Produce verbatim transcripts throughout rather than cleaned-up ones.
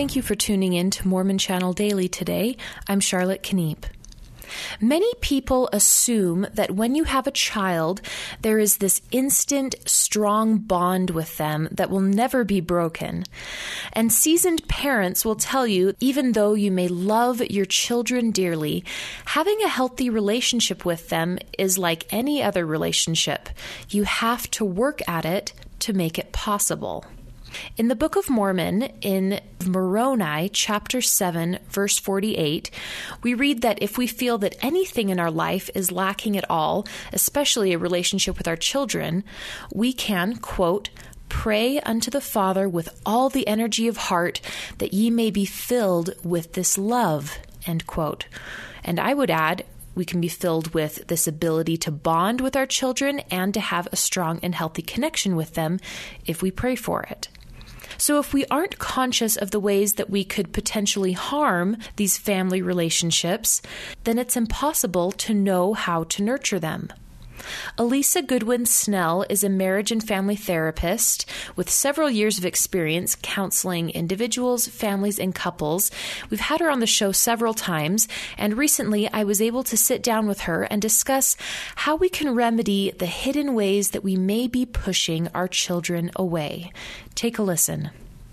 Thank you for tuning in to Mormon Channel Daily today. I'm Charlotte Kneep. Many people assume that when you have a child, there is this instant, strong bond with them that will never be broken. And seasoned parents will tell you, even though you may love your children dearly, having a healthy relationship with them is like any other relationship. You have to work at it to make it possible. In the Book of Mormon, in Moroni, chapter seven, verse forty-eight, we read that if we feel that anything in our life is lacking at all, especially a relationship with our children, we can, quote, pray unto the Father with all the energy of heart that ye may be filled with this love, end quote. And I would add, we can be filled with this ability to bond with our children and to have a strong and healthy connection with them if we pray for it. So if we aren't conscious of the ways that we could potentially harm these family relationships, then it's impossible to know how to nurture them. Elisa Goodwin Snell is a marriage and family therapist with several years of experience counseling individuals, families, and couples. We've had her on the show several times, and recently I was able to sit down with her and discuss how we can remedy the hidden ways that we may be pushing our children away. Take a listen.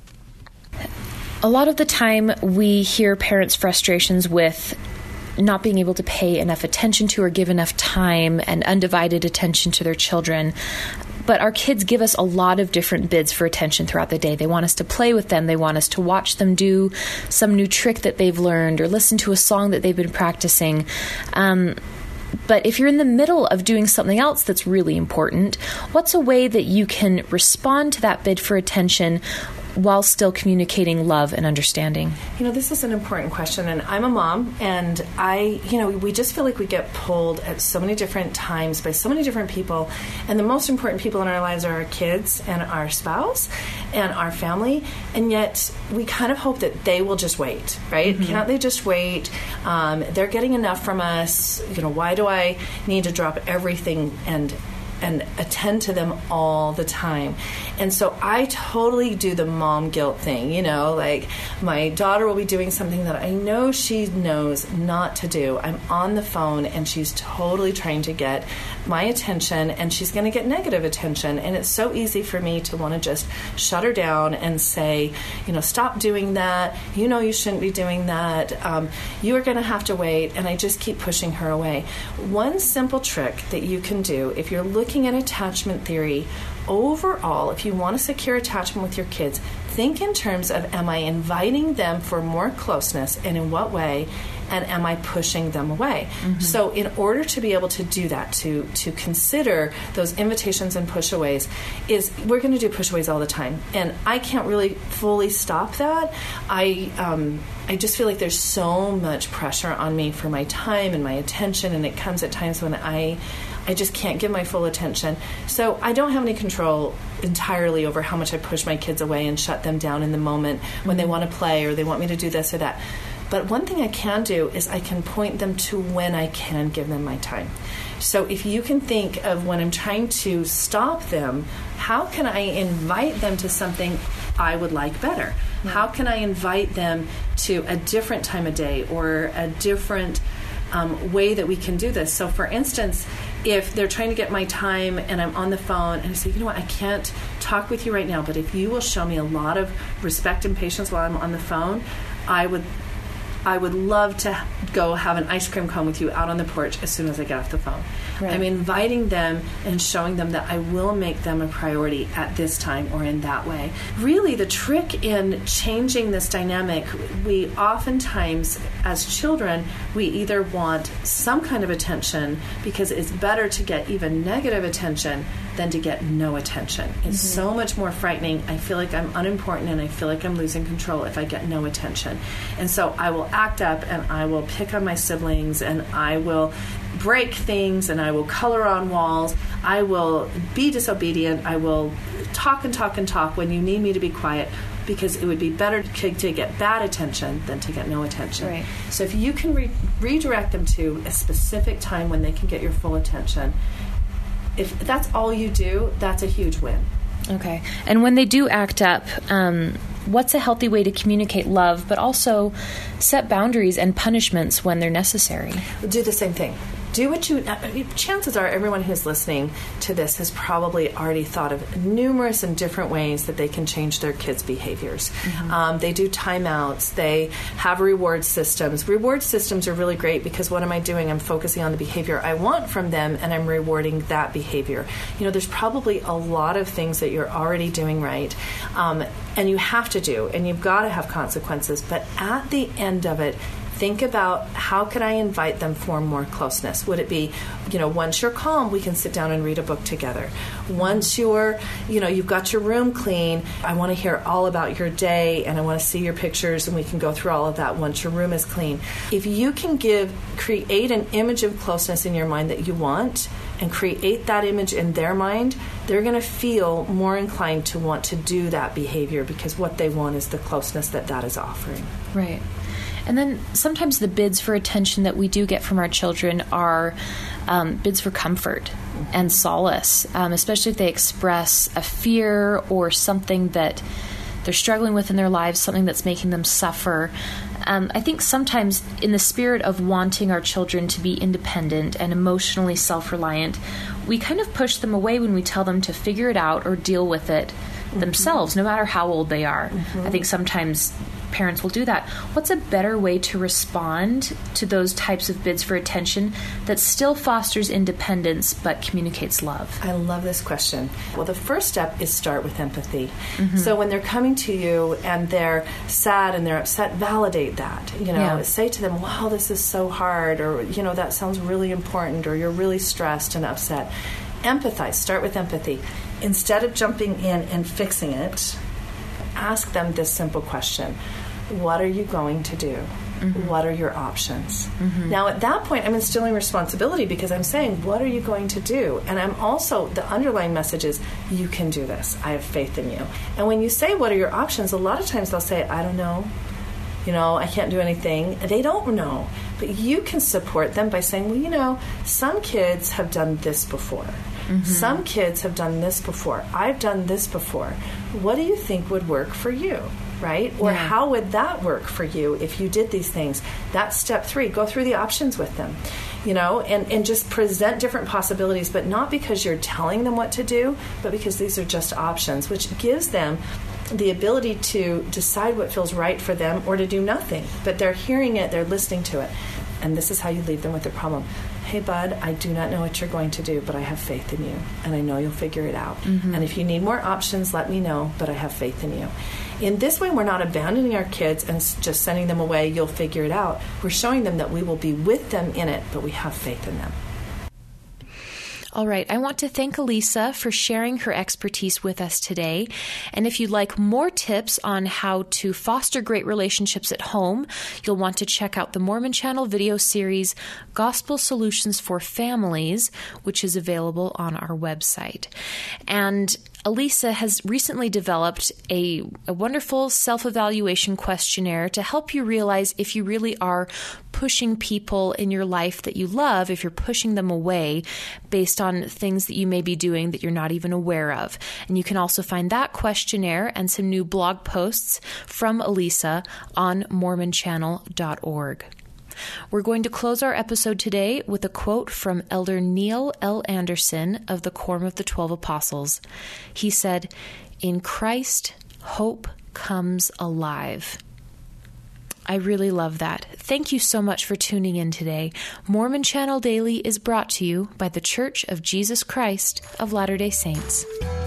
A lot of the time we hear parents' frustrations with not being able to pay enough attention to or give enough time and undivided attention to their children. But our kids give us a lot of different bids for attention throughout the day. They want us to play with them. They want us to watch them do some new trick that they've learned or listen to a song that they've been practicing. Um, but if you're in the middle of doing something else that's really important, what's a way that you can respond to that bid for attention while still communicating love and understanding? You know, this is an important question, and I'm a mom, and I, you know, we just feel like we get pulled at so many different times by so many different people, and the most important people in our lives are our kids and our spouse and our family, and yet we kind of hope that they will just wait, right? Mm-hmm. Can't they just wait? Um, they're getting enough from us. You know, why do I need to drop everything and and attend to them all the time? And so I totally do the mom guilt thing, you know, like my daughter will be doing something that I know she knows not to do. I'm on the phone and she's totally trying to get my attention, and she's going to get negative attention. And it's so easy for me to want to just shut her down and say, you know, stop doing that. You know, you shouldn't be doing that. Um, you are going to have to wait. And I just keep pushing her away. One simple trick that you can do if you're looking at attachment theory overall, if you want to secure attachment with your kids, think in terms of, am I inviting them for more closeness, and in what way, and am I pushing them away? Mm-hmm. So in order to be able to do that, to to consider those invitations and pushaways, is we're going to do pushaways all the time, and I can't really fully stop that. I um, I just feel like there's so much pressure on me for my time and my attention, and it comes at times when I I just can't give my full attention. So I don't have any control entirely over how much I push my kids away and shut them down in the moment when they want to play or they want me to do this or that. But one thing I can do is I can point them to when I can give them my time. So if you can think of when I'm trying to stop them, how can I invite them to something I would like better? Mm-hmm. How can I invite them to a different time of day or a different um, way that we can do this? So for instance, if they're trying to get my time and I'm on the phone and I say, you know what, I can't talk with you right now, but if you will show me a lot of respect and patience while I'm on the phone, I would I would love to go have an ice cream cone with you out on the porch as soon as I get off the phone. Right. I'm inviting them and showing them that I will make them a priority at this time or in that way. Really, the trick in changing this dynamic, we oftentimes, as children, we either want some kind of attention because it's better to get even negative attention than to get no attention. It's mm-hmm. so much more frightening. I feel like I'm unimportant and I feel like I'm losing control if I get no attention. And so I will act up and I will pick on my siblings and I will break things and I will color on walls. I will be disobedient. I will talk and talk and talk when you need me to be quiet, because it would be better to, to get bad attention than to get no attention. Right. So if you can re- redirect them to a specific time when they can get your full attention, if that's all you do, that's a huge win. Okay. And when they do act up, um, what's a healthy way to communicate love, but also set boundaries and punishments when they're necessary? Do the same thing. Do what you, chances are everyone who's listening to this has probably already thought of numerous and different ways that they can change their kids' behaviors. Mm-hmm. Um, they do timeouts. They have reward systems. Reward systems are really great because what am I doing? I'm focusing on the behavior I want from them and I'm rewarding that behavior. You know, there's probably a lot of things that you're already doing right um, and you have to do, and you've got to have consequences. But at the end of it, think about how could I invite them for more closeness? Would it be, you know, once you're calm, we can sit down and read a book together. Once you're, you know, you've got your room clean, I want to hear all about your day and I want to see your pictures and we can go through all of that once your room is clean. If you can give, create an image of closeness in your mind that you want and create that image in their mind, they're going to feel more inclined to want to do that behavior because what they want is the closeness that that is offering. Right. And then sometimes the bids for attention that we do get from our children are um, bids for comfort and solace, um, especially if they express a fear or something that they're struggling with in their lives, something that's making them suffer. Um, I think sometimes in the spirit of wanting our children to be independent and emotionally self-reliant, we kind of push them away when we tell them to figure it out or deal with it mm-hmm. themselves, no matter how old they are. Mm-hmm. I think sometimes parents will do that. What's a better way to respond to those types of bids for attention that still fosters independence but communicates love? I love this question. Well, the first step is start with empathy. Mm-hmm. So when they're coming to you and they're sad and they're upset, validate that. You know, yeah. Say to them, wow, this is so hard, or, you know, that sounds really important, or you're really stressed and upset. Empathize. Start with empathy. Instead of jumping in and fixing it, ask them this simple question. What are you going to do? Mm-hmm. What are your options? Mm-hmm. Now, at that point, I'm instilling responsibility because I'm saying, what are you going to do? And I'm also, the underlying message is, you can do this. I have faith in you. And when you say, what are your options? A lot of times they'll say, I don't know. You know, I can't do anything. They don't know. But you can support them by saying, well, you know, some kids have done this before. Mm-hmm. Some kids have done this before. I've done this before. What do you think would work for you, right? Or yeah. how would that work for you if you did these things? That's step three. Go through the options with them, you know, and, and just present different possibilities, but not because you're telling them what to do, but because these are just options, which gives them the ability to decide what feels right for them or to do nothing. But they're hearing it, they're listening to it. And this is how you leave them with their problem. Hey, bud, I do not know what you're going to do, but I have faith in you, and I know you'll figure it out. Mm-hmm. And if you need more options, let me know, but I have faith in you. In this way, we're not abandoning our kids and just sending them away, you'll figure it out. We're showing them that we will be with them in it, but we have faith in them. All right, I want to thank Elisa for sharing her expertise with us today. And if you'd like more tips on how to foster great relationships at home, you'll want to check out the Mormon Channel video series, Gospel Solutions for Families, which is available on our website. And Elisa has recently developed a, a wonderful self-evaluation questionnaire to help you realize if you really are pushing people in your life that you love, if you're pushing them away based on things that you may be doing that you're not even aware of. And you can also find that questionnaire and some new blog posts from Elisa on mormon channel dot org. We're going to close our episode today with a quote from Elder Neil L. Anderson of the Quorum of the Twelve Apostles. He said, "In Christ, hope comes alive." I really love that. Thank you so much for tuning in today. Mormon Channel Daily is brought to you by The Church of Jesus Christ of Latter-day Saints.